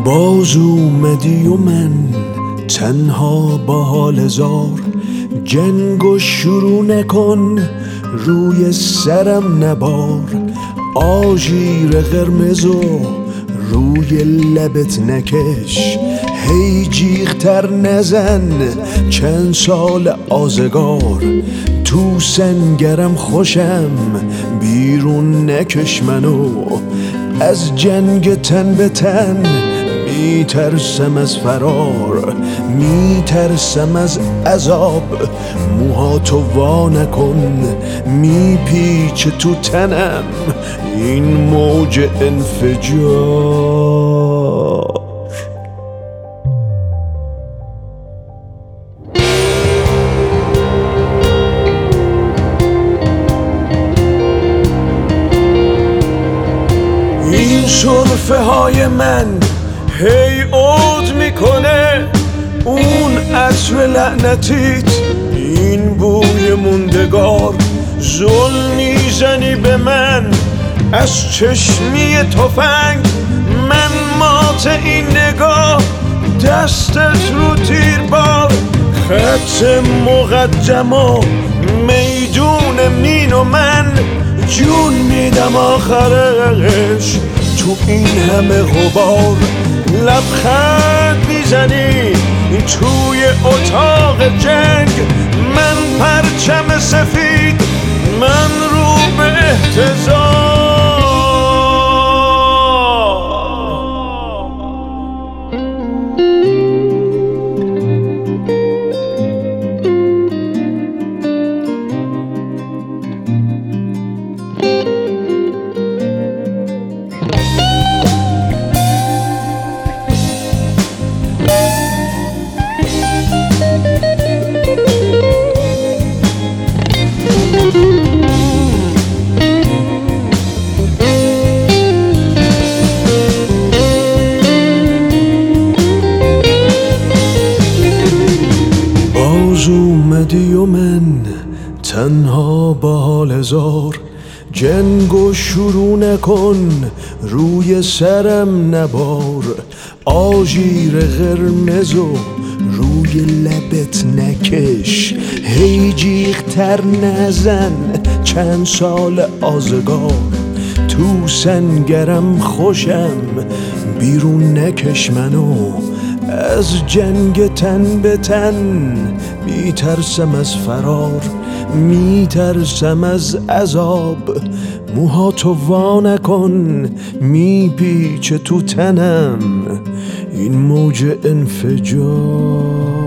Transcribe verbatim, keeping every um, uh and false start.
باز اومدی و من تنها با حال زار، جنگو شروع نکن روی سرم نبار، آژیر قرمزو روی لبت نکش، هی جیغتر نزن چند سال آزگار، تو سنگرم خوشم بیرون نکش منو، از جنگ تن به تن میترسم از فرار، میترسم از عذاب، موهاتو وا نکن میپیچه تو تنم این موج انفجار. این سرفه های من هی عود میکنه، اون عطر لعنتیت این بوی موندگار، ظلم میزنی به من از چشمی تفنگ، من مات این نگاه دستت رو تیر بار، خط مقدم و میدون مین و من جون میدم آخرش تو این همه غبار، لبخند میزنی توی اتاق جنگ، من پرچم سفید من رو به احتضار. باز اومدی و من تنها با حال زار، جنگو شروع نکن روی سرم نبار، آژیر قرمزو روی لبت نکش، هی جیغتر نزن چند سال آزگار، تو سنگرم خوشم بیرون نکش منو، از جنگ تن به تن میترسم از فرار، میترسم از عذاب، موهاتو وا نکن میپیچه تو تنم این موج انفجار.